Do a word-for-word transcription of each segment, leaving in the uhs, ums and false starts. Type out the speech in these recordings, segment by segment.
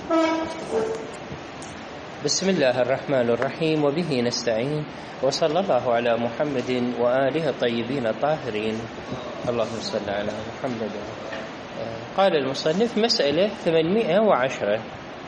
بسم الله الرحمن الرحيم، وبه نستعين، وصلى الله على محمد وآله الطيبين الطاهرين. اللهم صل على محمد. قال المصنف: مسألة ثمانمائة وعشرة.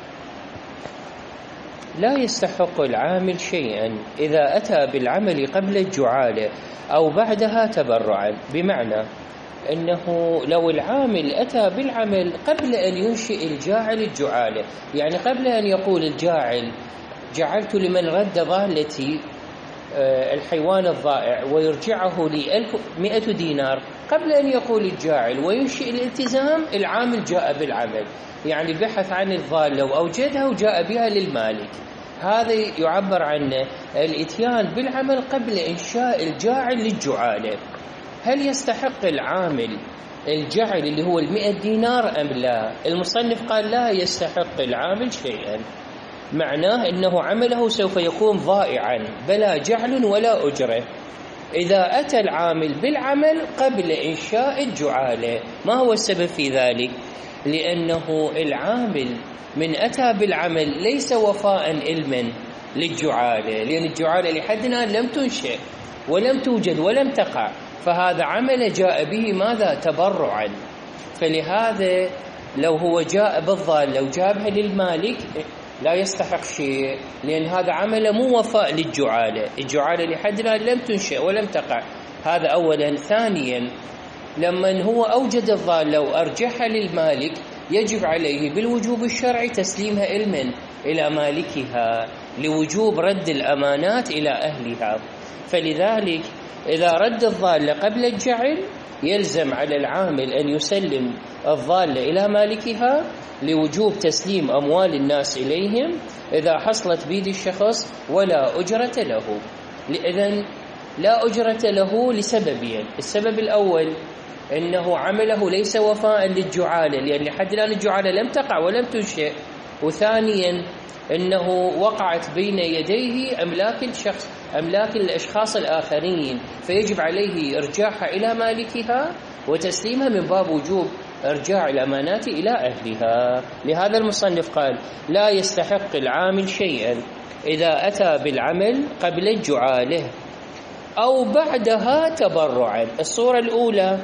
لا يستحق العامل شيئا إذا أتى بالعمل قبل الجعالة أو بعدها تبرعا، بمعنى أنه لو العامل أتى بالعمل قبل أن ينشئ الجاعل الجعالة، يعني قبل أن يقول الجاعل جعلت لمن رد ضالتي الحيوان الضائع ويرجعه لي ألف مئة دينار، قبل أن يقول الجاعل وينشئ الالتزام العامل جاء بالعمل، يعني بحث عن الضالة وأوجدها وجاء بها للمالك. هذا يعبر عنه الاتيان بالعمل قبل إنشاء الجاعل للجعالة. هل يستحق العامل الجعل اللي هو المئة دينار أم لا؟ المصنف قال: لا يستحق العامل شيئا، معناه أنه عمله سوف يكون ضائعا بلا جعل ولا أجرة إذا أتى العامل بالعمل قبل إنشاء الجعالة. ما هو السبب في ذلك؟ لأنه العامل من أتى بالعمل ليس وفاء علما للجعالة، لأن الجعالة لحد الآن لم تنشئ ولم توجد ولم تقع، فهذا عمل جاء به ماذا؟ تبرعا. فلهذا لو هو جاء بالضالة وجابها للمالك لا يستحق شيء، لأن هذا عمل مو وفاء للجعالة، الجعالة لحد الآن لم تنشئ ولم تقع. هذا أولا. ثانيا، لما هو أوجد الضالة وأرجعها للمالك يجب عليه بالوجوب الشرعي تسليمها علما إلى مالكها لوجوب رد الأمانات إلى أهلها. فلذلك إذا رد الضالة قبل الجعل يلزم على العامل أن يسلم الضالة إلى مالكها لوجوب تسليم أموال الناس إليهم إذا حصلت بيد الشخص ولا أجرة له. إذن لا أجرة له لسببين: السبب الأول أنه عمله ليس وفاء للجعالة، لأن لحد الآن الجعالة لم تقع ولم تنشئ. وثانيا أنه وقعت بين يديه أملاك الشخص أملاك الأشخاص الآخرين، فيجب عليه إرجاعها إلى مالكها وتسليمها من باب وجوب إرجاع الأمانات إلى أهلها. لهذا المصنف قال: لا يستحق العامل شيئا إذا أتى بالعمل قبل الجعالة أو بعدها تبرعا. الصورة الأولى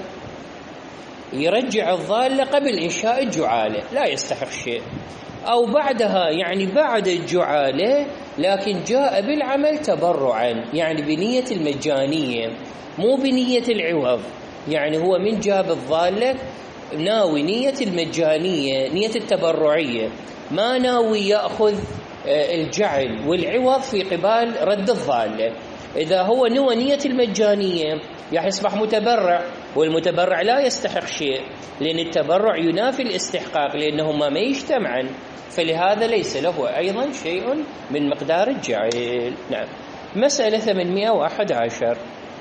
يرجع الضالة قبل إنشاء الجعالة لا يستحق شيء، أو بعدها يعني بعد الجعالة لكن جاء بالعمل تبرعا، يعني بنية المجانية مو بنية العوض. يعني هو من جاب الضالة ناوي نية المجانية، نية التبرعية، ما ناوي يأخذ الجعل والعوض في قبال رد الضالة. إذا هو نوى نية المجانية يصبح متبرع، والمتبرع لا يستحق شيء، لأن التبرع ينافي الاستحقاق لأنهما ما يجتمعان، فلهذا ليس له أيضا شيء من مقدار الجعل. نعم. مسألة ثمانمائة وأحد عشر.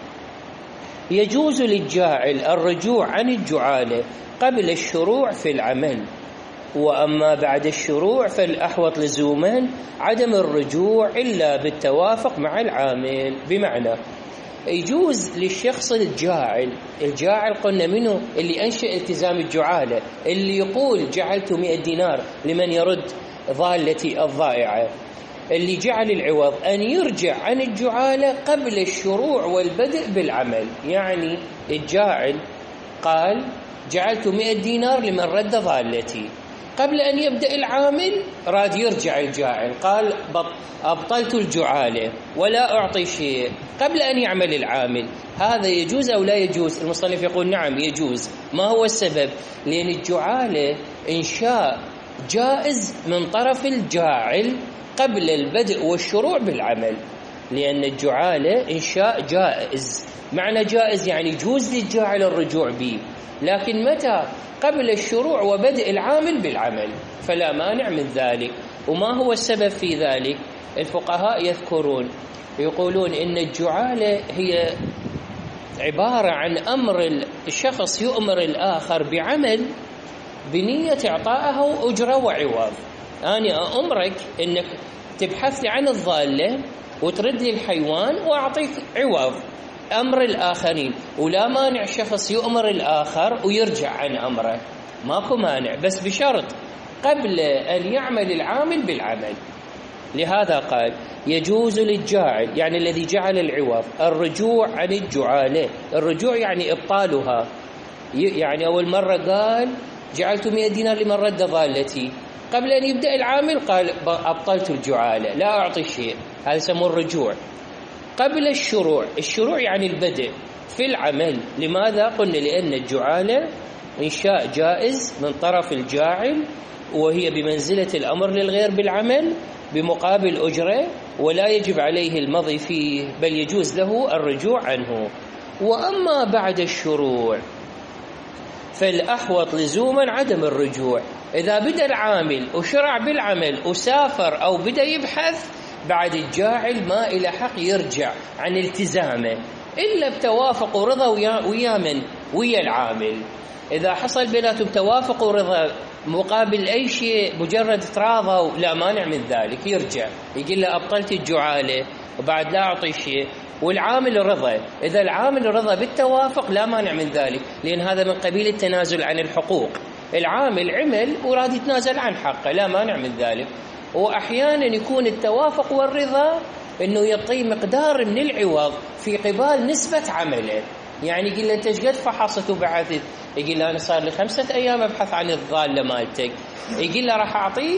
يجوز للجاعل الرجوع عن الجعالة قبل الشروع في العمل، وأما بعد الشروع فالأحوط لزوما عدم الرجوع إلا بالتوافق مع العامل. بمعنى يجوز للشخص الجاعل الجاعل قلنا منه اللي أنشأ التزام الجعالة، اللي يقول جعلت مئة دينار لمن يرد ضالتي الضائعة، اللي جعل العوض أن يرجع عن الجعالة قبل الشروع والبدء بالعمل. يعني الجاعل قال جعلت مئة دينار لمن رد ضالتي، قبل أن يبدأ العامل راد يرجع الجاعل قال أبطلت الجعالة ولا أعطي شيء قبل أن يعمل العامل. هذا يجوز أو لا يجوز؟ المصنف يقول نعم يجوز. ما هو السبب؟ لأن الجعالة إنشاء جائز من طرف الجاعل قبل البدء والشروع بالعمل، لأن الجعالة إنشاء جائز. معنى جائز يعني يجوز للجاعل الرجوع به، لكن متى؟ قبل الشروع وبدء العامل بالعمل، فلا مانع من ذلك. وما هو السبب في ذلك؟ الفقهاء يذكرون يقولون إن الجعالة هي عبارة عن أمر الشخص يؤمر الآخر بعمل بنية إعطائه أجرة وعوض. أنا أمرك إنك تبحث لي عن الضالة وترد لي الحيوان وأعطيك عوض، أمر الآخرين، ولا مانع شخص يؤمر الآخر ويرجع عن أمره، ماكو مانع، بس بشرط قبل أن يعمل العامل بالعمل. لهذا قال يجوز للجاعل، يعني الذي جعل العوض، الرجوع عن الجعالة. الرجوع يعني إبطالها، يعني أول مرة قال جعلت مئة دينار لمن رد ضالتي، قبل أن يبدأ العامل قال أبطلت الجعالة لا أعطي شيء، هذا يسمونه الرجوع. قبل الشروع، الشروع يعني البدء في العمل. لماذا؟ قلنا لأن الجعالة إنشاء جائز من طرف الجاعل، وهي بمنزلة الأمر للغير بالعمل بمقابل أجرة، ولا يجب عليه المضي فيه، بل يجوز له الرجوع عنه. وأما بعد الشروع فالأحوط لزوما عدم الرجوع. إذا بدأ العامل وشرع بالعمل وسافر أو بدأ يبحث، بعد الجاعل ما إلى حق يرجع عن التزامه إلا بتوافق ورضا ويا, ويا من ويا العامل. إذا حصل بيناتهم توافق ورضا مقابل أي شيء، مجرد تراضوا، لا مانع من ذلك، يرجع يقول له أبطلت الجعالة وبعد لا أعطي شيء، والعامل رضا. إذا العامل رضا بالتوافق لا مانع من ذلك، لأن هذا من قبيل التنازل عن الحقوق. العامل عمل وراد يتنازل عن حقه، لا مانع من ذلك. وأحيانا يكون التوافق والرضا أنه يعطي مقدار من العوض في قبال نسبة عمله. يعني يقول له أنت ايش قد فحصت وبحثت؟ يقول له أنا صار لي خمسة أيام أبحث عن الضالة مالتك. يقول له راح أعطيك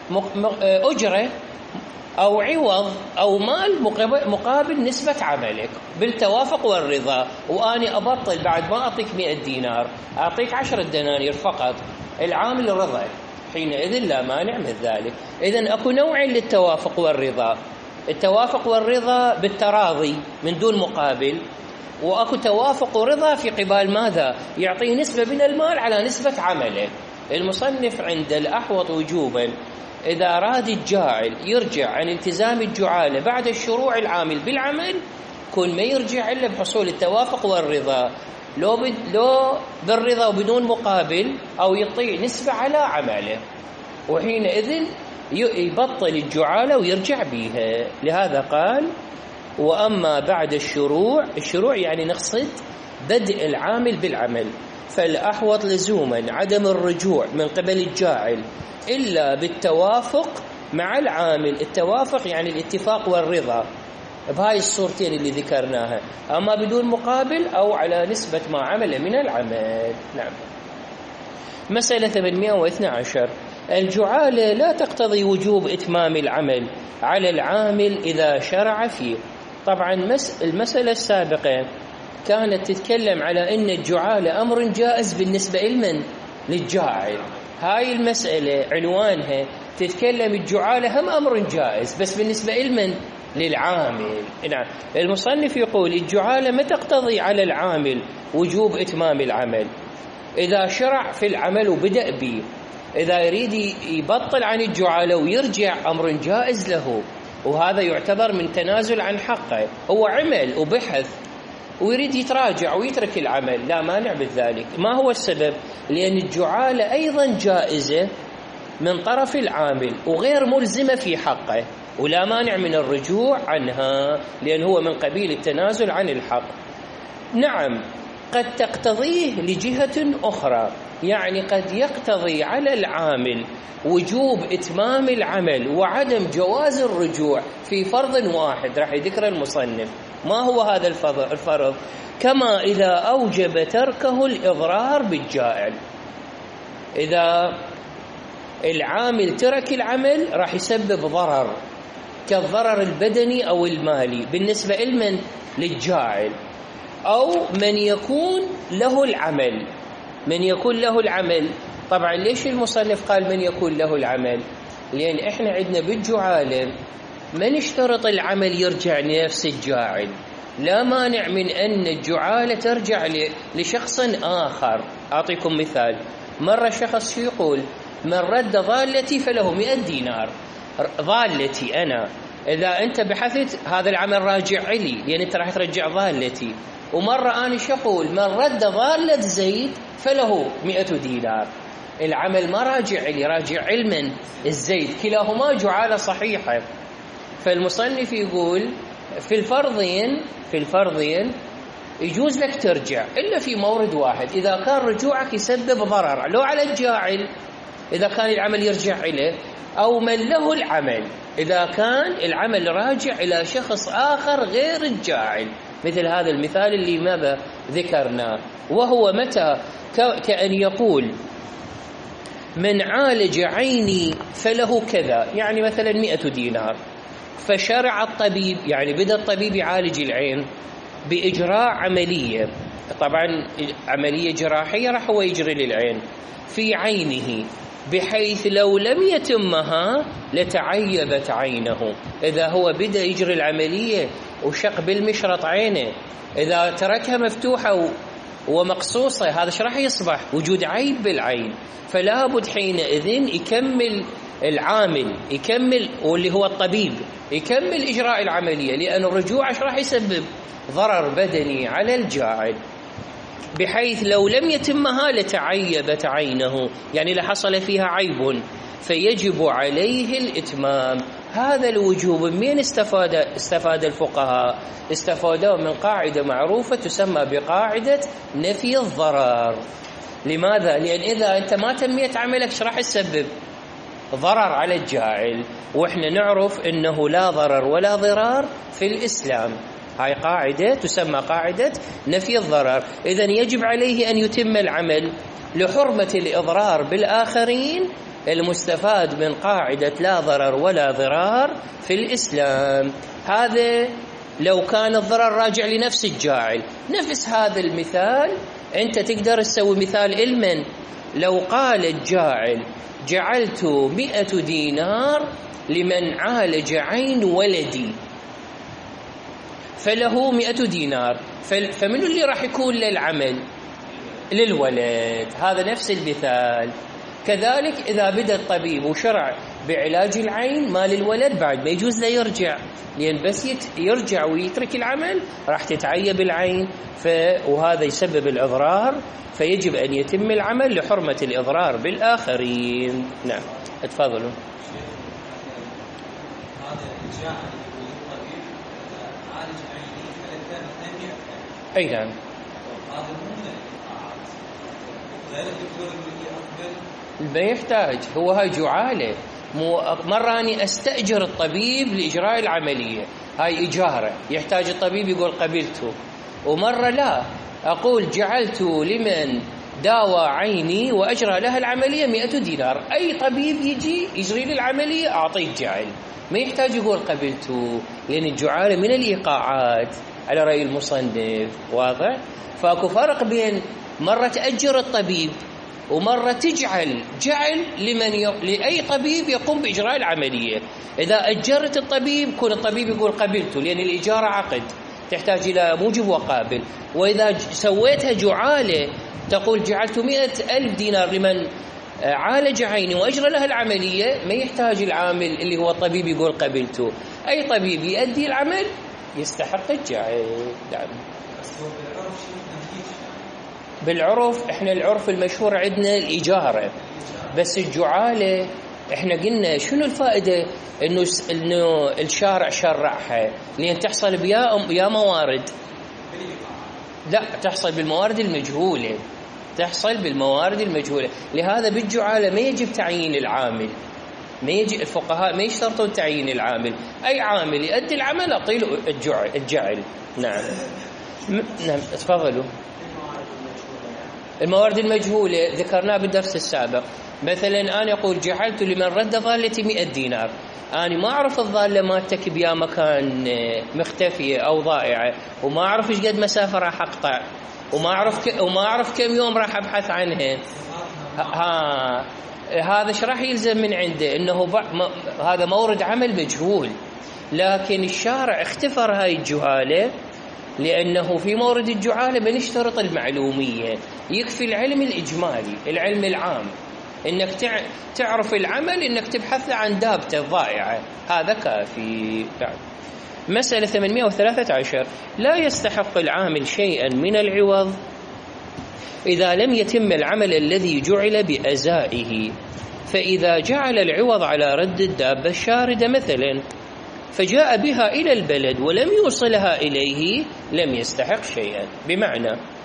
أجرة أو عوض أو مال مقابل نسبة عملك بالتوافق والرضا، وأني أبطل بعد ما أعطيك مئة دينار أعطيك عشرة دنانير فقط. العامل رضا، حينئذ لا مانع من ذلك. إذن أكو نوعين للتوافق والرضا: التوافق والرضا بالتراضي من دون مقابل، وأكو توافق ورضا في قبال ماذا؟ يعطيه نسبة من المال على نسبة عمله. المصنف عند الأحوط وجوبا إذا أراد الجاعل يرجع عن التزام الجعالة بعد الشروع العامل بالعمل، كل ما يرجع إلا بحصول التوافق والرضا، لو, بد لو بالرضا وبدون مقابل، أو يعطي نسبة على عمله، وحينئذ يبطل الجعالة ويرجع بها. لهذا قال وأما بعد الشروع، الشروع يعني نقصد بدء العامل بالعمل، فالأحوط لزوما عدم الرجوع من قبل الجاعل إلا بالتوافق مع العامل. التوافق يعني الاتفاق والرضا بهاي الصورتين اللي ذكرناها، أما بدون مقابل أو على نسبة ما عمل من العمل. نعم. مسألة ثمانمئة واثني عشر: الجعالة لا تقتضي وجوب إتمام العمل على العامل إذا شرع فيه. طبعا المسألة السابقة كانت تتكلم على أن الجعالة أمر جائز بالنسبة لمن؟ للجاعل. هاي المسألة عنوانها تتكلم الجعالة هم أمر جائز، بس بالنسبة لمن؟ للعامل. نعم. المصنف يقول الجعالة ما تقتضي على العامل وجوب إتمام العمل إذا شرع في العمل وبدأ به. إذا يريد يبطل عن الجعالة ويرجع أمر جائز له، وهذا يعتبر من تنازل عن حقه. هو عمل وبحث ويريد يتراجع ويترك العمل، لا مانع بذلك. ما هو السبب؟ لأن الجعالة أيضا جائزة من طرف العامل وغير ملزمة في حقه، ولا مانع من الرجوع عنها، لأن هو من قبيل التنازل عن الحق. نعم، قد تقتضيه لجهة أخرى، يعني قد يقتضي على العامل وجوب إتمام العمل وعدم جواز الرجوع في فرض واحد راح يذكر المصنف. ما هو هذا الفرض؟ كما إذا أوجب تركه الإضرار بالجائل. إذا العامل ترك العمل راح يسبب ضرر كالضرر البدني أو المالي بالنسبة لمن؟ للجاعل، أو من يكون له العمل. من يكون له العمل، طبعا ليش المصنف قال من يكون له العمل؟ لأن إحنا عندنا بالجعالة ما نشترط العمل يرجع لنفس الجاعل، لا مانع من أن الجعالة ترجع لشخص آخر. أعطيكم مثال: مرة شخص يقول من رد ضالتي فله مئة دينار. ضالتي أنا، إذا أنت بحثت هذا العمل راجع لي لأن أنت راح ترجع ضالتي. ومرة أنا شقول من رد ضالة زيد فله مئة دينار. العمل ما راجع لي، راجع علما الزيد، كلاهما جعالة صحيحة. فالمصنف يقول في الفرضين في الفرضين يجوز لك ترجع، إلا في مورد واحد: إذا كان رجوعك يسبب ضرر لو على الجاعل إذا كان العمل يرجع إليه، أو من له العمل إذا كان العمل راجع إلى شخص آخر غير الجاعل، مثل هذا المثال اللي ماذا ذكرناه، وهو متى كأن يقول من عالج عيني فله كذا، يعني مثلا مئة دينار، فشرع الطبيب، يعني بدأ الطبيب يعالج العين بإجراء عملية، طبعا عملية جراحية راح هو يجري للعين في عينه، بحيث لو لم يتمها لتعيبت عينه. إذا هو بدأ يجري العملية وشق بالمشرط عينه، إذا تركها مفتوحة ومقصوصة هذا ايش راح يصبح؟ وجود عيب بالعين. فلا بد حينئذ يكمل العامل، يكمل واللي هو الطبيب يكمل إجراء العملية، لأن الرجوع ايش راح يسبب؟ ضرر بدني على الجاعل، بحيث لو لم يتمها لتعيبت عينه، يعني لحصل فيها عيب، فيجب عليه الإتمام. هذا الوجوب من استفاد استفاد الفقهاء؟ استفادوا من قاعدة معروفة تسمى بقاعدة نفي الضرر. لماذا؟ لأن إذا أنت ما تميت عملك ايش راح يسبب؟ ضرر على الجاعل، وإحنا نعرف أنه لا ضرر ولا ضرار في الإسلام. هاي قاعدة تسمى قاعدة نفي الضرر. إذن يجب عليه أن يتم العمل لحرمة الإضرار بالآخرين، المستفاد من قاعدة لا ضرر ولا ضرار في الإسلام. هذا لو كان الضرر راجع لنفس الجاعل. نفس هذا المثال أنت تقدر تسوي مثال علما، لو قال الجاعل جعلت مئة دينار لمن عالج عين ولدي فله مئة دينار، فمن اللي راح يكون للعمل؟ للولد. هذا نفس المثال. كذلك إذا بدأ الطبيب وشرع بعلاج العين ما للولد بعد ما يجوز له يرجع، لأن بس يرجع ويترك العمل راح تتعيب العين، ف... وهذا يسبب الإضرار، فيجب أن يتم العمل لحرمة الإضرار بالآخرين. نعم اتفضلوا. أي نعم. ما يحتاج، هو هاي جعالة. مرة أني أستأجر الطبيب لإجراء العملية، هاي إجارة يحتاج الطبيب يقول قبلته، ومرة لا أقول جعلت لمن داوى عيني وأجرى لها العملية مئة دينار، أي طبيب يجي يجري لي العملية أعطيه جعل، ما يحتاج يقول قبلته، لأن الجعالة من الإيقاعات على رأي المصنف. واضح؟ فأكو فرق بين مرة تأجر الطبيب ومرة تجعل جعل لمن ي... لأي طبيب يقوم بإجراء العملية. إذا أجرت الطبيب كون الطبيب يقول قبلته، لأن الإجارة عقد تحتاج إلى موجب وقابل. وإذا سويتها جعالة تقول جعلت مئة ألف دينار لمن عالج عيني وأجرى لها العملية، ما يحتاج العامل اللي هو الطبيب يقول قبلته. أي طبيب يؤدي العمل يستحق الجعل. نعم. بالعرف احنا العرف المشهور عندنا الإجارة، بس الجعالة احنا قلنا شنو الفائدة انه انه الشارع شرعها؟ لأن تحصل بيا بيا موارد، لا تحصل بالموارد المجهولة، تحصل بالموارد المجهولة. لهذا بالجعالة ما يجب تعيين العامل، ما يجي الفقهاء ما يشترطون تعيين العامل، أي عامل يؤدي العمل أعطيه الجعل. نعم. نعم تفضلوا. الموارد المجهولة ذكرناها بالدرس السابق. مثلا أنا أقول جعلت لمن رد ضالتي مئة دينار، أنا ما أعرف الضالة مالتك بيا مكان مختفية أو ضائعة، وما أعرف إيش قد مسافة راح أقطع، وما أعرف ك... وما أعرف كم يوم راح أبحث عنها. ها هذا ايش راح يلزم من عنده؟ انه ب... م... هذا مورد عمل مجهول. لكن الشارع اختفر هاي الجهاله، لانه في مورد الجهاله بنشترط المعلوميه، يكفي العلم الاجمالي، العلم العام، انك تع... تعرف العمل، انك تبحث عن دابته الضائعه، هذا كافي. بعد مسألة ثمانمئة وثلاثة عشر، لا يستحق العامل شيئا من العوض إذا لم يتم العمل الذي جعل بأزائه، فإذا جعل العوض على رد الدابة الشاردة مثلا فجاء بها إلى البلد ولم يوصلها إليه لم يستحق شيئا. بمعنى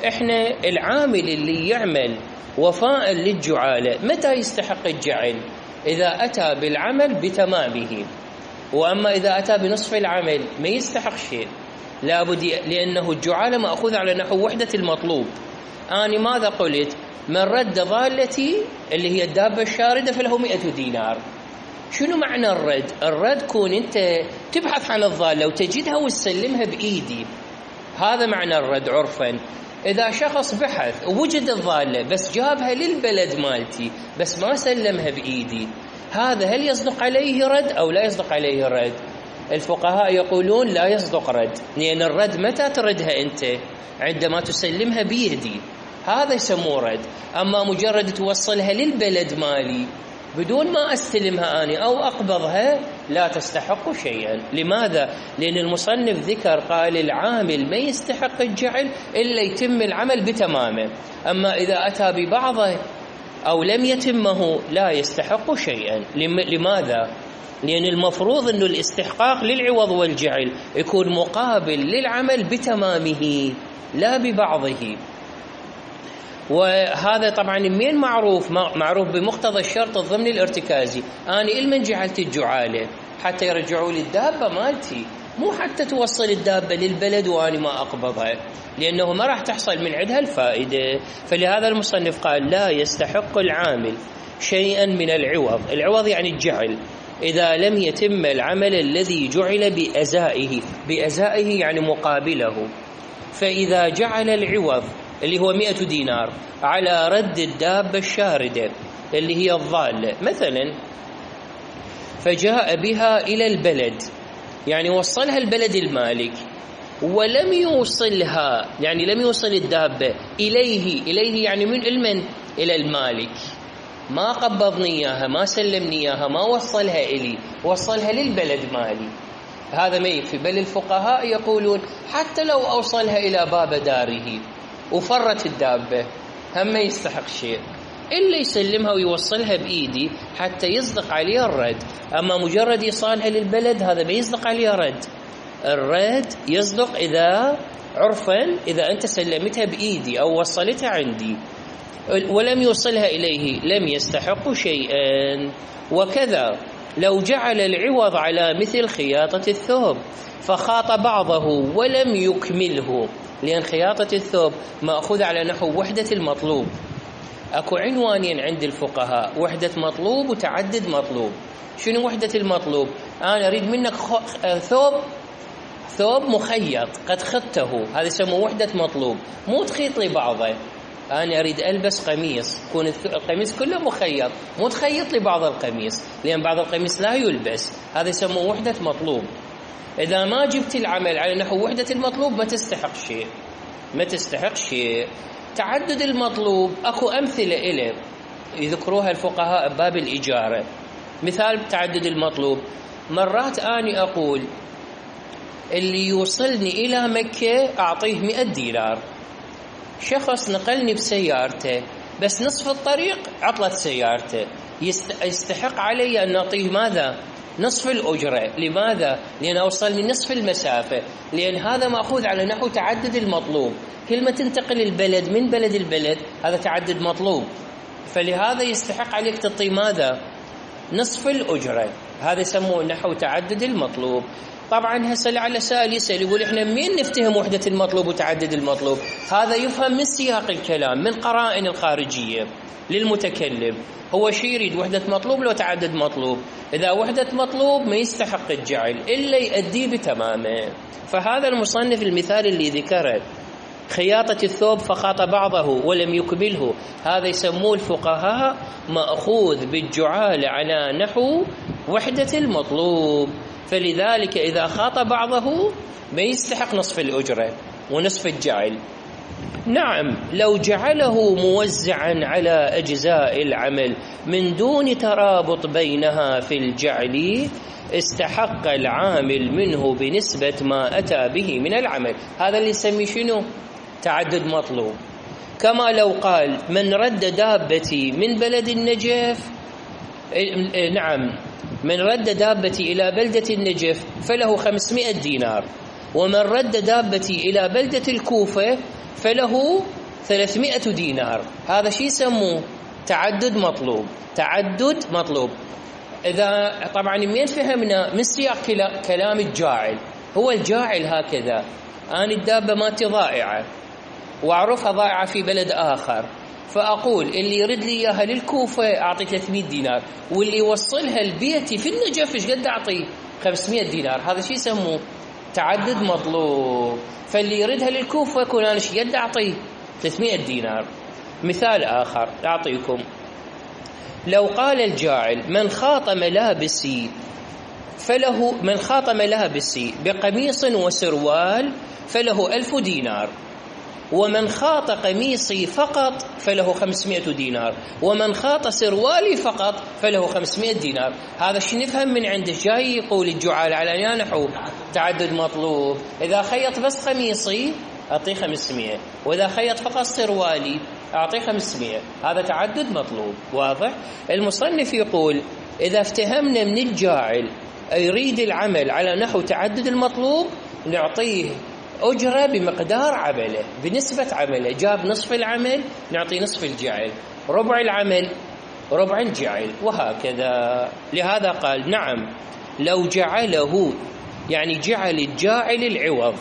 إحنا العامل اللي يعمل وفاء للجعالة متى يستحق الجعل؟ إذا أتى بالعمل بتمامه، وأما إذا أتى بنصف العمل ما يستحق شيء، لابد، لأنه الجعالة مأخوذ على نحو وحدة المطلوب. أنا ماذا قلت؟ من رد ضالتي اللي هي الدابة الشاردة فله مئة دينار. شنو معنى الرد؟ الرد كون أنت تبحث عن الضالة وتجدها وتسلمها بإيدي، هذا معنى الرد عرفا. إذا شخص بحث ووجد الضالة بس جابها للبلد مالتي بس ما سلمها بإيدي، هذا هل يصدق عليه رد أو لا يصدق عليه رد؟ الفقهاء يقولون لا يصدق رد، لأن الرد متى تردها أنت؟ عندما تسلمها بيدي، هذا يسموه رد. أما مجرد توصلها للبلد مالي بدون ما أستلمها أنا أو أقبضها لا تستحق شيئا. لماذا؟ لأن المصنف ذكر قال العامل ما يستحق الجعل إلا يتم العمل بتمامه، أما إذا أتى ببعضه أو لم يتمه لا يستحق شيئا. لماذا؟ لأن المفروض أن الاستحقاق للعوض والجعل يكون مقابل للعمل بتمامه لا ببعضه. وهذا طبعا مين معروف؟ معروف بمقتضى الشرط الضمني الارتكازي. أنا إلمن جعلت الجعالة حتى يرجعوا لي الدابة مالتي، مو حتى توصل الدابة للبلد وأنا ما أقبضها، لأنه ما راح تحصل من عندها الفائدة. فلهذا المصنف قال لا يستحق العامل شيئا من العوض. العوض يعني الجعل إذا لم يتم العمل الذي جعل بأزائه. بأزائه يعني مقابله. فإذا جعل العوض اللي هو مئة دينار على رد الدابة الشاردة اللي هي الضالة مثلا، فجاء بها إلى البلد، يعني وصلها البلد المالك، ولم يوصلها، يعني لم يوصل الدابة إليه. إليه يعني من المن إلى المالك، ما قبضني إياها، ما سلمني إياها، ما وصلها إلي، وصلها للبلد مالي، هذا ما يكفي. بل الفقهاء يقولون حتى لو أوصلها إلى باب داره وفرت الدابة هم ما يستحق شيء إلا يسلمها ويوصلها بإيدي حتى يصدق عليه الرد. أما مجرد إيصالها للبلد هذا ما يصدق عليه رد. الرد يصدق إذا عرفا إذا أنت سلمتها بإيدي أو وصلتها عندي ولم يوصلها إليه لم يستحق شيئا. وكذا لو جعل العوض على مثل خياطة الثوب فخاط بعضه ولم يكمله، لأن خياطة الثوب مأخوذ على نحو وحدة المطلوب. أكو عنوانين عند الفقهاء، وحدة مطلوب وتعدد مطلوب. شنو وحدة المطلوب؟ أنا أريد منك ثوب ثوب مخيط قد خطته، هذا يسموه وحدة مطلوب. مو تخيط لي بعضه، أنا أريد ألبس قميص يكون القميص كله مخيط، مو تخيط لي بعض القميص، لأن بعض القميص لا يلبس، هذا يسموه وحدة مطلوب. إذا ما جبت العمل على نحو وحدة المطلوب ما تستحق شيء، ما تستحق شيء. تعدد المطلوب أكو أمثلة إليه يذكروها الفقهاء باب الإجارة. مثال تعدد المطلوب، مرات أني أقول اللي يوصلني إلى مكة أعطيه مئة دينار، شخص نقلني بسيارته بس نصف الطريق عطلت سيارته، يستحق علي أن أعطيه ماذا؟ نصف الأجرة. لماذا؟ لأن أوصلني نصف المسافة، لأن هذا مأخوذ على نحو تعدد المطلوب. كلمة تنتقل البلد من بلد البلد هذا تعدد مطلوب، فلهذا يستحق عليك تعطي ماذا؟ نصف الأجرة، هذا يسموه نحو تعدد المطلوب. طبعا هسه لعل سائل يسأل يقول إحنا مين نفتهم وحدة المطلوب وتعدد المطلوب؟ هذا يفهم من سياق الكلام، من قرائن الخارجية للمتكلم. هو شي يريد وحدة مطلوب لو تعدد مطلوب؟ إذا وحدة مطلوب ما يستحق الجعل إلا يؤدي بتمامه. فهذا المصنف المثال اللي ذكره خياطة الثوب فخاط بعضه ولم يكمله، هذا يسموه الفقهاء مأخوذ بالجعال على نحو وحدة المطلوب. فلذلك إذا خاط بعضه ما يستحق نصف الأجرة ونصف الجعل. نعم لو جعله موزعا على أجزاء العمل من دون ترابط بينها في الجعل استحق العامل منه بنسبة ما أتى به من العمل. هذا اللي يسمي شنو؟ تعدد مطلوب. كما لو قال من رد دابتي من بلد النجف، نعم من رد دابتي إلى بلدة النجف فله خمسمائة دينار، ومن رد دابتي إلى بلدة الكوفة فله ثلاثمائة دينار. هذا شيء يسموه تعدد مطلوب. تعدد مطلوب. إذا طبعا من فهمنا من سياق كلام الجاعل، هو الجاعل هكذا، أنا الدابة مالتي ضائعة وأعرفها ضائعة في بلد آخر، فأقول اللي يرد لي إياها للكوفة أعطي ثلاثمائة دينار، واللي يوصلها لبيتي في النجف إيش قد أعطي؟ خمسمائة دينار. هذا شيء يسموه تعدد مطلوب. فاللي يردها للكوفة يكون أنا إيش قد أعطي؟ ثلاثمائة دينار. مثال آخر أعطيكم، لو قال الجاعل من خاط ملابسي فله من خاط ملابسي بقميص وسروال فله ألف دينار، ومن خاط قميصي فقط فله خمسمائة دينار، ومن خاط سروالي فقط فله خمسمائة دينار. هذا الشيء نفهم من عنده. جاي يقول الجعال على نحو تعدد مطلوب. إذا خيط بس قميصي أعطيه خمسمائة، وإذا خيط فقط سروالي أعطيه خمسمائة. هذا تعدد مطلوب. واضح؟ المصنف يقول إذا افتهمنا من الجاعل يريد العمل على نحو تعدد المطلوب نعطيه أجرة بمقدار عمله، بنسبة عمله. جاب نصف العمل نعطي نصف الجعل، ربع العمل ربع الجعل، وهكذا. لهذا قال نعم لو جعله، يعني جعل الجاعل العوض.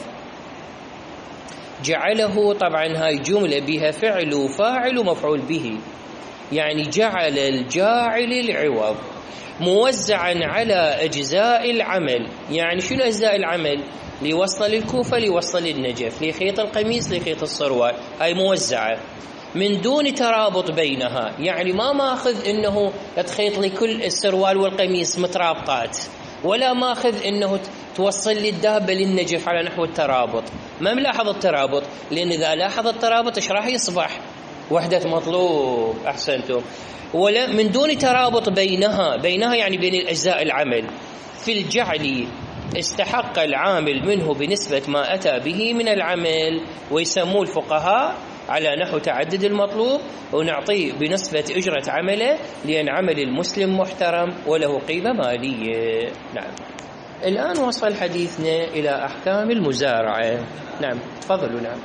جعله طبعا هاي جملة بها فعل وفاعل ومفعول به، يعني جعل الجاعل العوض موزعا على أجزاء العمل. يعني شنو أجزاء العمل؟ ليوصل للكوفة، ليوصل للنجف، لخيط القميص، لخيط السروال، هاي موزعة من دون ترابط بينها. يعني ما ماخذ إنه تخيط لي كل السروال والقميص مترابطات، ولا ماخذ إنه توصل لي الدابة للنجف على نحو الترابط. ما ملاحظ الترابط، لأن إذا لاحظ الترابط إيش راح يصبح؟ وحدة مطلوب. أحسنتم. ولا من دون ترابط بينها، بينها يعني بين الأجزاء العمل. في الجعل استحق العامل منه بنسبة ما أتى به من العمل، ويسموه الفقهاء على نحو تعدد المطلوب، ونعطيه بنسبة أجرة عمله، لأن عمل المسلم محترم وله قيمة مالية. نعم. الآن وصل حديثنا إلى أحكام المزارعة. نعم تفضلوا. نعم.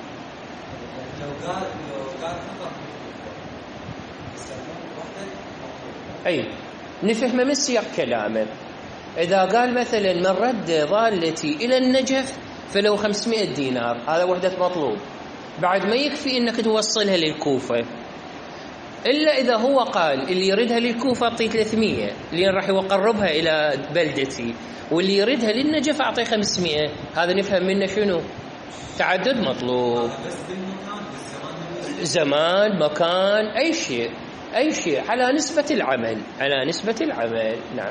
أي نفهم من سياق كلامه. إذا قال مثلا من رد ضالتي إلى النجف فلو خمسمائة دينار، هذا وحدة مطلوب. بعد ما يكفي إنك توصلها للكوفة، إلا إذا هو قال اللي يردها للكوفة أعطيه ثلاثمائة لأن راح يقربها إلى بلدتي، واللي يردها للنجف أعطيه خمسمائة. هذا نفهم منه شنو؟ تعدد مطلوب. زمان، مكان، أي شيء أي شيء على نسبة العمل، على نسبة العمل. نعم.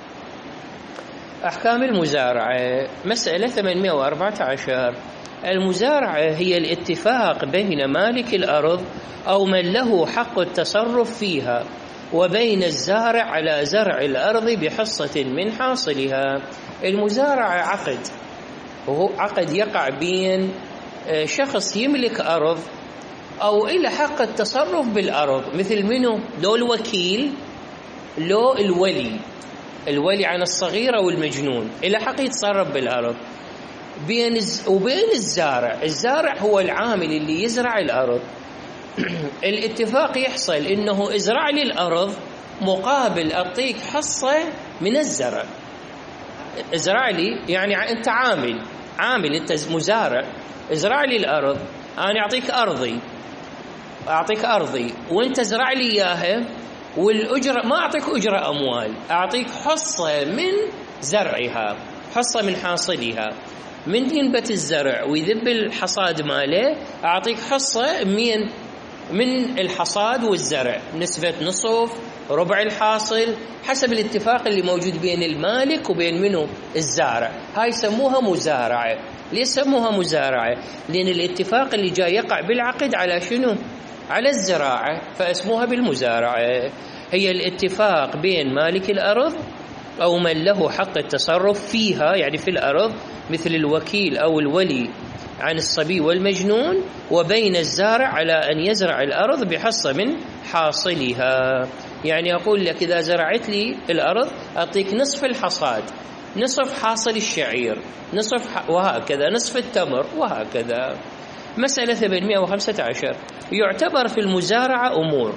أحكام المزارعة. مسألة ثمانمائة وأربعة عشر. المزارعة هي الاتفاق بين مالك الأرض أو من له حق التصرف فيها وبين الزارع على زرع الأرض بحصة من حاصلها. المزارعة عقد، وهو عقد يقع بين شخص يملك أرض أو إلى حق التصرف بالأرض، مثل منه؟ لو الوكيل، لو الولي. الولي عن الصغير أو المجنون إلى حق يتصرف بالأرض، بين وبين الزارع. الزارع هو العامل اللي يزرع الأرض. الاتفاق يحصل إنه ازرع لي الأرض مقابل أعطيك حصة من الزرع. ازرع لي يعني أنت عامل، عامل أنت مزارع، ازرع لي الأرض، أنا أعطيك أرضي، أعطيك أرضي وأنت ازرع لي إياها، والأجرة ما أعطيك أجرة أموال، أعطيك حصة من زرعها، حصة من حاصلها. من ينبت الزرع ويذب الحصاد ماله أعطيك حصة من من الحصاد والزرع، نسبة نصف، ربع الحاصل، حسب الاتفاق اللي موجود بين المالك وبين منه الزارع. هاي يسموها مزارعة. ليش سموها مزارعة؟ لأن الاتفاق اللي جاي يقع بالعقد على شنو؟ على الزراعة، فاسموها بالمزارعة. هي الاتفاق بين مالك الأرض أو من له حق التصرف فيها، يعني في الأرض، مثل الوكيل أو الولي عن الصبي والمجنون، وبين الزارع على أن يزرع الأرض بحصة من حاصلها. يعني أقول لك إذا زرعت لي الأرض أعطيك نصف الحصاد، نصف حاصل الشعير، نصف ح... وهكذا، نصف التمر، وهكذا. مسألة ثمانمائة وخمسة عشر. يعتبر في المزارعة أمور.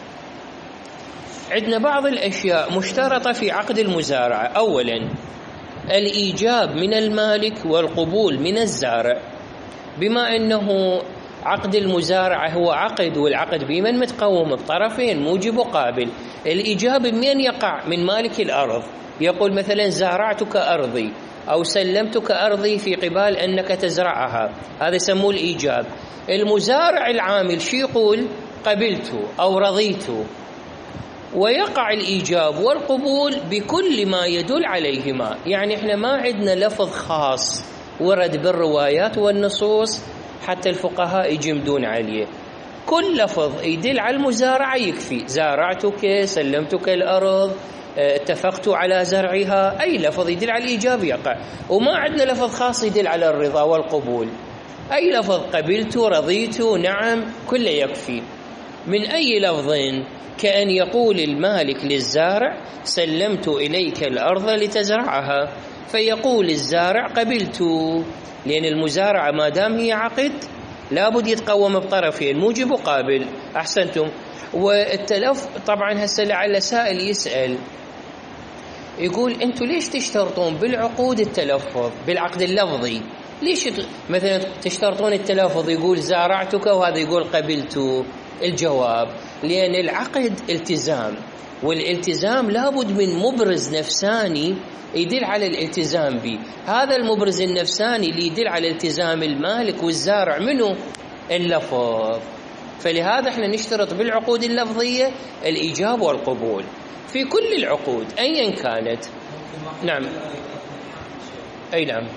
عندنا بعض الأشياء مشترطة في عقد المزارعة. أولا الإيجاب من المالك والقبول من الزارع. بما أنه عقد المزارعة هو عقد، والعقد بمن متقوم بطرفين موجب وقابل. الإيجاب من يقع من مالك الأرض، يقول مثلا زارعتك أرضي أو سلمتك أرضي في قبال أنك تزرعها، هذا يسموه الإيجاب. المزارع العامل شو يقول؟ قبلت أو رضيت. ويقع الإيجاب والقبول بكل ما يدل عليهما. يعني إحنا ما عندنا لفظ خاص ورد بالروايات والنصوص حتى الفقهاء يجمدون عليه. كل لفظ يدل على المزارعة يكفي. زارعتك، سلمتك الأرض، اتفقت على زرعها، أي لفظ يدل على الإيجاب يقع. وما عندنا لفظ خاص يدل على الرضا والقبول. أي لفظ قبلت، رضيت، نعم، كله يكفي. من أي لفظ؟ كأن يقول المالك للزارع سلمت إليك الأرض لتزرعها، فيقول الزارع قبلت، لأن المزارعة ما دام هي عقد لابد يتقوم بطرفين موجب وقابل. أحسنتم. والتلف طبعا هسه لعل سائل يسأل يقول أنتم ليش تشترطون بالعقود التلفظ بالعقد اللفظي؟ ليش مثلا تشترطون التلفظ يقول زارعتك وهذا يقول قبلت؟ الجواب لأن العقد التزام، والالتزام لابد من مبرز نفساني يدل على الالتزام به. هذا المبرز النفساني اللي يدل على التزام المالك والزارع منه اللفظ. فلهذا احنا نشترط بالعقود اللفظية الإيجاب والقبول في كل العقود أيا كانت. نعم. أي نعم.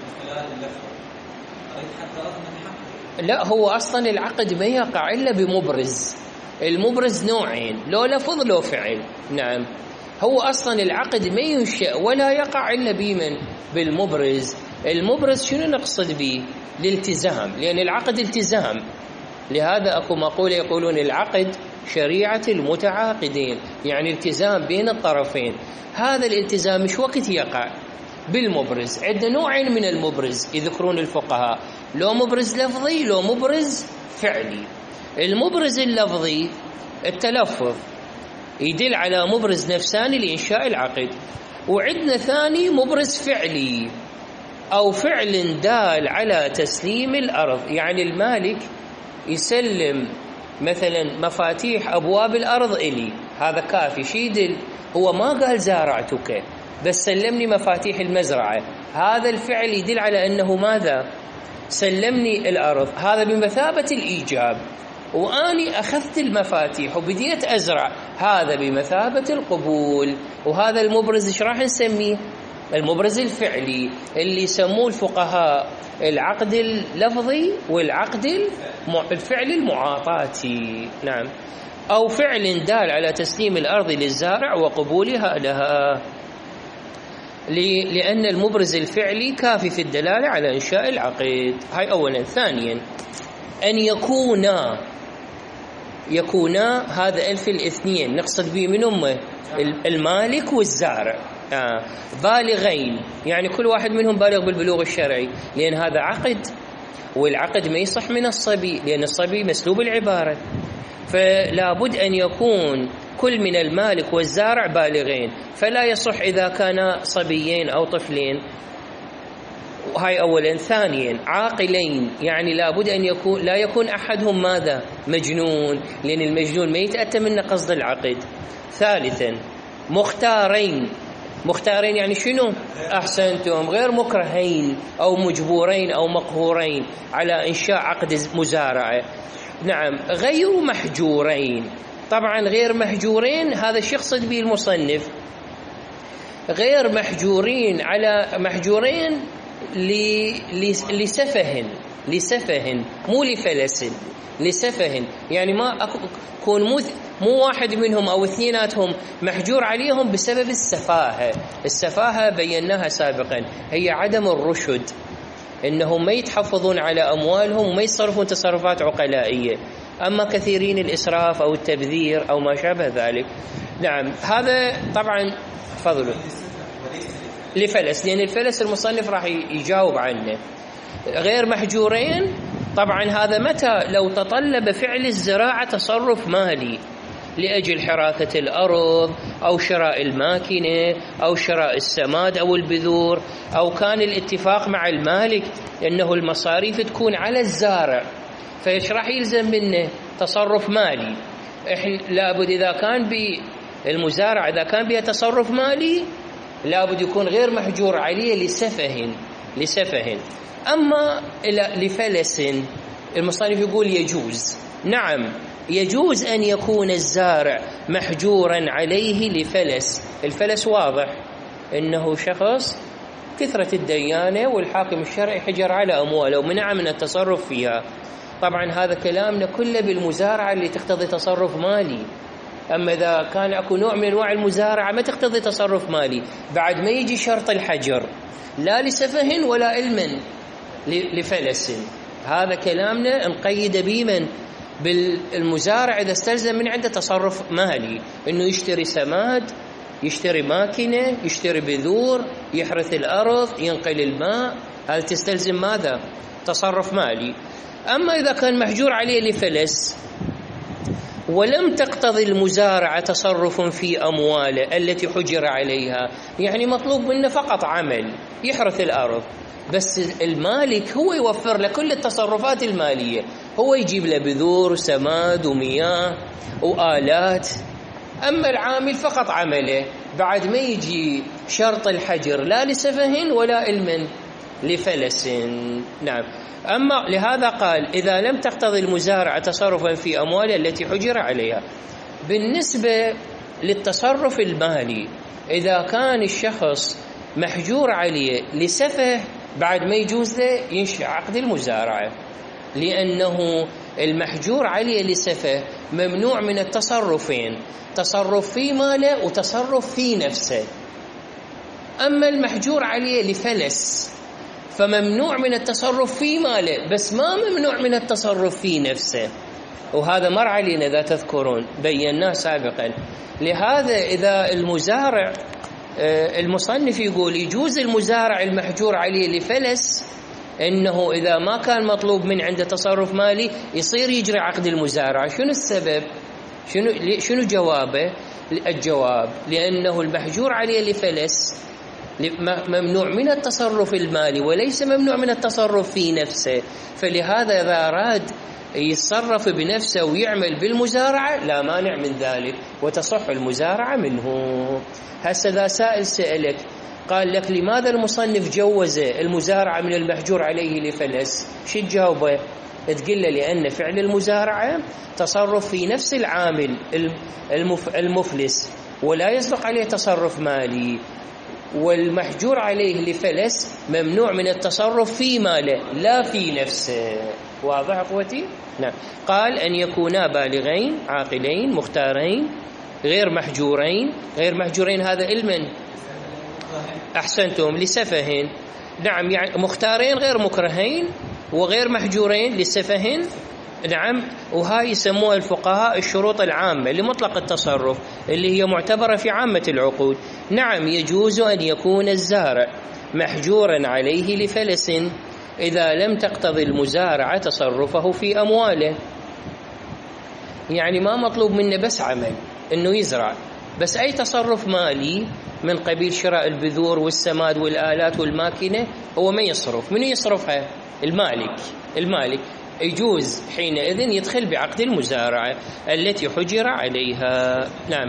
لا، هو أصلا العقد ما يقع إلا بمبرز. المبرز نوعين، لو لفظ لو فعل. نعم. هو أصلا العقد ما ينشأ ولا يقع إلا بمن؟ بالمبرز. المبرز شنو نقصد به؟ الالتزام، لأن العقد التزام. لهذا أكو مقولة يقولون العقد شريعة المتعاقدين، يعني التزام بين الطرفين. هذا الالتزام مش وقت يقع؟ بالمبرز. عندنا نوعين من المبرز يذكرون الفقهاء، لو مبرز لفظي لو مبرز فعلي. المبرز اللفظي التلفظ يدل على مبرز نفساني لإنشاء العقد، وعندنا ثاني مبرز فعلي أو فعل دال على تسليم الأرض. يعني المالك يسلم مثلا مفاتيح أبواب الأرض إلي، هذا كافي. شي يدل؟ هو ما قال زارعتك بس سلمني مفاتيح المزرعة، هذا الفعل يدل على أنه ماذا؟ سلمني الأرض. هذا بمثابة الإيجاب. وأني أخذت المفاتيح وبديت أزرع، هذا بمثابة القبول. وهذا المبرز إيش راح نسميه؟ المبرز الفعلي، اللي يسموه الفقهاء العقد اللفظي والعقد الفعلي المعاطاتي. نعم. أو فعل دال على تسليم الأرض للزارع وقبولها لها، لأن المبرز الفعلي كافي في الدلالة على إنشاء العقد. هاي أولا. ثانيا أن يكونا يكونا هذا ألف الاثنين نقصد به من أمه المالك والزارع آه. بالغين، يعني كل واحد منهم بالغ بالبلوغ الشرعي، لأن هذا عقد، والعقد ما يصح من الصبي لأن الصبي مسلوب العبارة. فلا بد أن يكون كل من المالك والزارع بالغين، فلا يصح إذا كان صبيين أو طفلين. هاي أولا. ثانيا عاقلين، يعني لا بد أن يكون لا يكون أحدهم ماذا؟ مجنون، لأن المجنون ما يتأتى منه قصد العقد. ثالثا مختارين. مختارين يعني شنو؟ أحسنتم، غير مكرهين أو مجبورين أو مقهورين على إنشاء عقد مزارعة. نعم. غير محجورين. طبعا غير محجورين هذا الشيء يقصد به المصنف، غير محجورين على محجورين لسفه لسفه مو لفلس، لسفه. يعني ما أكون مو مو واحد منهم أو اثنيناتهم محجور عليهم بسبب السفاهة. السفاهة بيناها سابقا هي عدم الرشد، إنهم ما يتحفظون على أموالهم وما يتصرفون تصرفات عقلائية. أما كثيرين الإسراف أو التبذير أو ما شابه ذلك. نعم. هذا طبعا فضله لفلس، لأن الفلس المصنف راح يجاوب عنه. غير محجورين طبعا هذا متى؟ لو تطلب فعل الزراعة تصرف مالي لأجل حراثة الأرض أو شراء الماكنة أو شراء السماد أو البذور، أو كان الاتفاق مع المالك أنه المصاريف تكون على الزارع، فإيش راح يلزم منه؟ تصرف مالي. إحنا لابد إذا كان بالمزارع إذا كان بها تصرف مالي لابد يكون غير محجور عليه لسفه لسفه أما لفلس المصنف يقول يجوز. نعم يجوز أن يكون الزارع محجورا عليه لفلس. الفلس واضح إنه شخص كثرة الديانة والحاكم الشرعي حجر على أمواله ومنع من التصرف فيها. طبعا هذا كلامنا كله بالمزارعة اللي تقتضي تصرف مالي. أما إذا كان أكو نوع من أنواع المزارعة ما تقتضي تصرف مالي بعد ما يجي شرط الحجر لا لسفه ولا علم لفلس، هذا كلامنا نقيد بمن؟ بالمزارع إذا استلزم من عنده تصرف مالي، إنه يشتري سماد، يشتري ماكنة، يشتري بذور، يحرث الأرض، ينقل الماء، هذا تستلزم ماذا؟ تصرف مالي. أما إذا كان محجور عليه لفلس ولم تقتضي المزارعة تصرف في أمواله التي حجر عليها، يعني مطلوب منه فقط عمل يحرث الأرض، بس المالك هو يوفر له كل التصرفات المالية، هو يجيب له بذور وسماد ومياه وآلات، أما العامل فقط عمله بعد ما يجي شرط الحجر لا لسفه ولا علم لفلس. نعم. أما لهذا قال إذا لم تقتضي المزارعة تصرفا في أمواله التي حجر عليها. بالنسبة للتصرف المالي إذا كان الشخص محجور عليه لسفه بعد ما يجوز له ينشأ عقد المزارعة، لأنه المحجور عليه لسفه ممنوع من التصرفين، تصرف في ماله وتصرف في نفسه. أما المحجور عليه لفلس فممنوع من التصرف في ماله بس ما ممنوع من التصرف في نفسه، وهذا مر علينا إذا تذكرون بيناه سابقا. لهذا إذا المزارع المصنف يقول يجوز المزارع المحجور عليه لفلس إنه إذا ما كان مطلوب من عنده تصرف مالي يصير يجري عقد المزارعة. شنو السبب؟ شنو شنو جوابه؟ الجواب لأنه المحجور عليه لفلس ممنوع من التصرف المالي وليس ممنوع من التصرف في نفسه، فلهذا إذا أراد يتصرف بنفسه ويعمل بالمزارعة لا مانع من ذلك وتصح المزارعة منه. هسه ذا سائل سألك قال لك لماذا المصنف جوز المزارعة من المحجور عليه لفلس؟ شو تجاوبه؟ تقول له لأن فعل المزارعة تصرف في نفس العامل المفلس ولا يصدق عليه تصرف مالي، والمحجور عليه لفلس ممنوع من التصرف في ماله لا في نفسه. واضح أخوتي؟ نعم. قال أن يكونا بالغين عاقلين مختارين غير محجورين. غير محجورين هذا علما أحسنتم لسفهين. نعم يعني مختارين غير مكرهين وغير محجورين لسفهين. نعم. وهاي يسموها الفقهاء الشروط العامة لمطلق التصرف اللي هي معتبرة في عامة العقود. نعم يجوز أن يكون الزارع محجورا عليه لفلس إذا لم تقتضي المزارعة تصرفه في أمواله، يعني ما مطلوب منه بس عمل إنه يزرع، بس أي تصرف مالي من قبيل شراء البذور والسماد والآلات والماكنة هو ما يصرف. من يصرفها؟ المالك. المالك يجوز حينئذ يدخل بعقد المزارعة التي حجر عليها. نعم.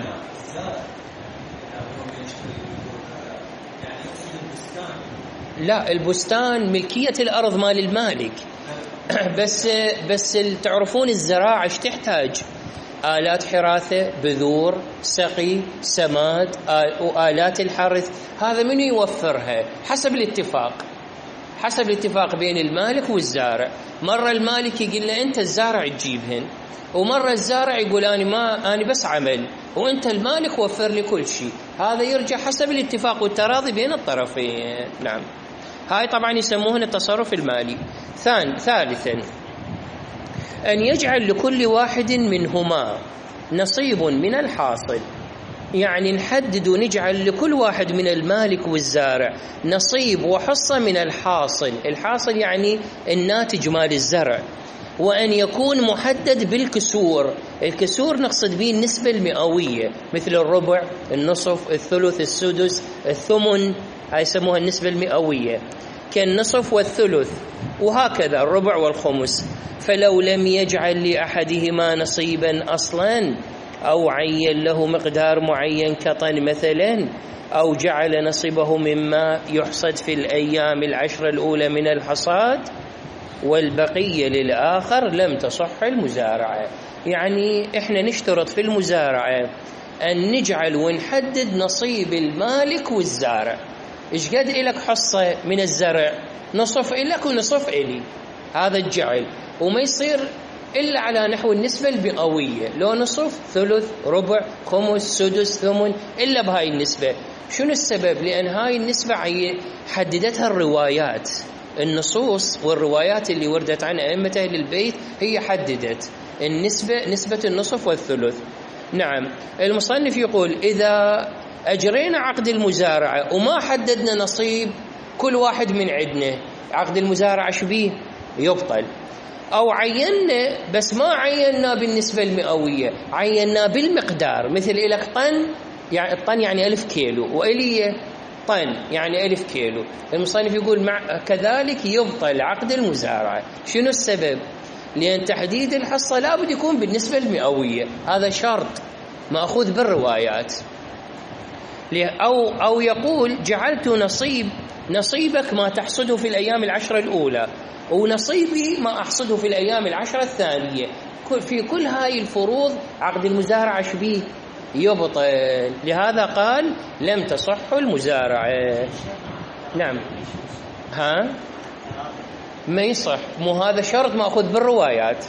لا البستان ملكية الأرض مال المالك بس بس تعرفون الزراعة ايش تحتاج؟ آلات حراثة، بذور، سقي، سماد، وآلات الحرث، هذا من يوفرها؟ حسب الاتفاق حسب الاتفاق بين المالك والزارع. مرة المالك يقول له أنت الزارع تجيبهن، ومرة الزارع يقول أنا ما أنا بس عمل وأنت المالك وفر لي كل شيء. هذا يرجع حسب الاتفاق والتراضي بين الطرفين. نعم. هاي طبعا يسموهن التصرف المالي. ثان ثالثا أن يجعل لكل واحد منهما نصيب من الحاصل، يعني نحدد ونجعل لكل واحد من المالك والزارع نصيب وحصة من الحاصل. الحاصل يعني الناتج مال الزرع، وأن يكون محدد بالكسور. الكسور نقصد به النسبة المئوية، مثل الربع، النصف، الثلث، السدس، الثمن، هاي يسموها النسبة المئوية، كالنصف والثلث، وهكذا الربع والخمس. فلو لم يجعل لأحدهما نصيبا أصلا أو عين له مقدار معين كطن مثلا، أو جعل نصيبه مما يحصد في الأيام العشر الأولى من الحصاد والبقية للآخر، لم تصح المزارعة. يعني إحنا نشترط في المزارعة أن نجعل ونحدد نصيب المالك والزارع. إيش قد إلك حصة من الزرع؟ نصف إلك ونصف إلي، هذا الجعل، وما يصير إلا على نحو النسبة المئوية، لو نصف، ثلث، ربع، خمس، سدس، ثمن، إلا بهاي النسبة. شنو السبب؟ لأن هاي النسبة حددتها الروايات، النصوص والروايات اللي وردت عن أئمة أهل البيت هي حددت النسبة، نسبة النصف والثلث. نعم، المصنف يقول إذا أجرينا عقد المزارعة وما حددنا نصيب كل واحد من عندنا، عقد المزارعة شبيه يبطل. أو عينا بس ما عينا بالنسبة المئوية، عينا بالمقدار، مثل إلك طن، يعني الطن يعني ألف كيلو، وإلي طن يعني ألف كيلو. المصنف يقول مع كذلك يبطل عقد المزارعة. شنو السبب؟ لأن تحديد الحصة لابد يكون بالنسبة المئوية، هذا شرط مأخوذ بالروايات. أو أو يقول جعلت نصيب نصيبك ما تحصده في الأيام العشرة الأولى، ونصيبي ما أحصده في الأيام العشرة الثانية. في كل هاي الفروض عقد المزارعة شبيه يبطل، لهذا قال لم تصح المزارعة. نعم، ها ما يصح، مو هذا شرط مأخذ بالروايات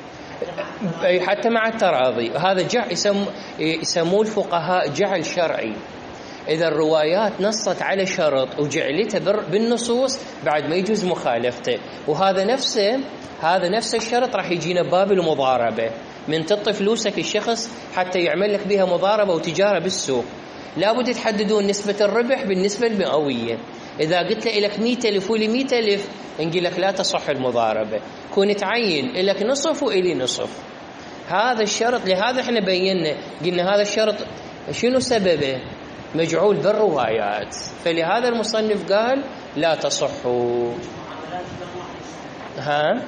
حتى مع التراضي. هذا جعل يسموه الفقهاء جعل شرعي. إذا الروايات نصت على شرط وجعلته بالنصوص بعد ما يجوز مخالفته. وهذا نفسه هذا نفس الشرط راح يجينا باب المضاربة، من تعطي فلوسك الشخص حتى يعمل لك بها مضاربة وتجارة بالسوق، لابد تحددون نسبة الربح بالنسبة المئوية. إذا قلت له لك مئة ألف ولي مئة ألف، نقول لك لا تصح المضاربة، كون تعين لك نصف وإلي نصف. هذا الشرط، لهذا احنا بينا قلنا هذا الشرط شنو سببه؟ مجعول بالروايات، فلهذا المصنف قال لا تصح. ها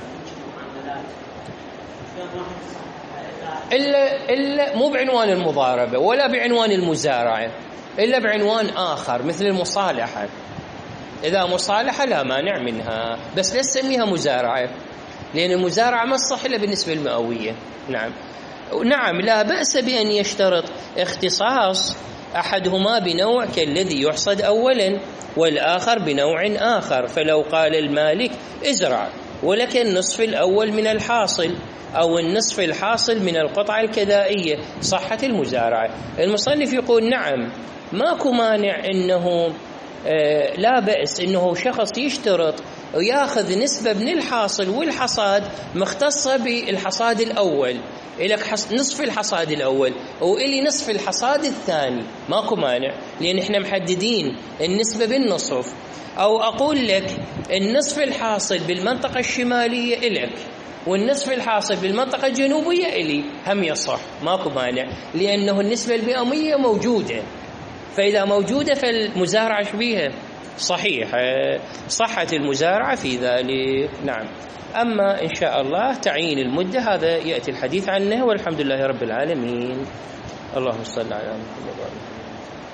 إلا إلا مو بعنوان المضاربة ولا بعنوان المزارعة، إلا بعنوان آخر مثل المصالحة. إذا مصالحة لا مانع منها، بس لا تسميها مزارعة، لأن المزارعة ما تصح إلا بالنسبة المئوية. نعم نعم لا بأس بأن يشترط اختصاص أحدهما بنوع كالذي يحصد أولا والآخر بنوع آخر. فلو قال المالك ازرع ولك النصف الأول من الحاصل أو النصف الحاصل من القطعة الكدائية، صحت المزارعة. المصنف يقول نعم ماكو مانع إنه آه لا بأس إنه شخص يشترط وياخذ نسبة من الحاصل والحصاد مختصة بالحصاد الأول، إلك نصف الحصاد الأول وإلي نصف الحصاد الثاني، ماكو مانع، لأن إحنا محددين النسبة بالنصف. أو أقول لك النصف الحاصل بالمنطقة الشمالية إلك والنصف الحاصل بالمنطقة الجنوبية إلي، هم يصح، ماكو مانع، لأنه النسبة المئوية موجودة. فإذا موجودة فالمزارعة شبيها صحيح، صحت المزارعة في ذلك. نعم. أما إن شاء الله تعيين المدة هذا يأتي الحديث عنه، والحمد لله رب العالمين. اللهم صل على محمد وعلى آله.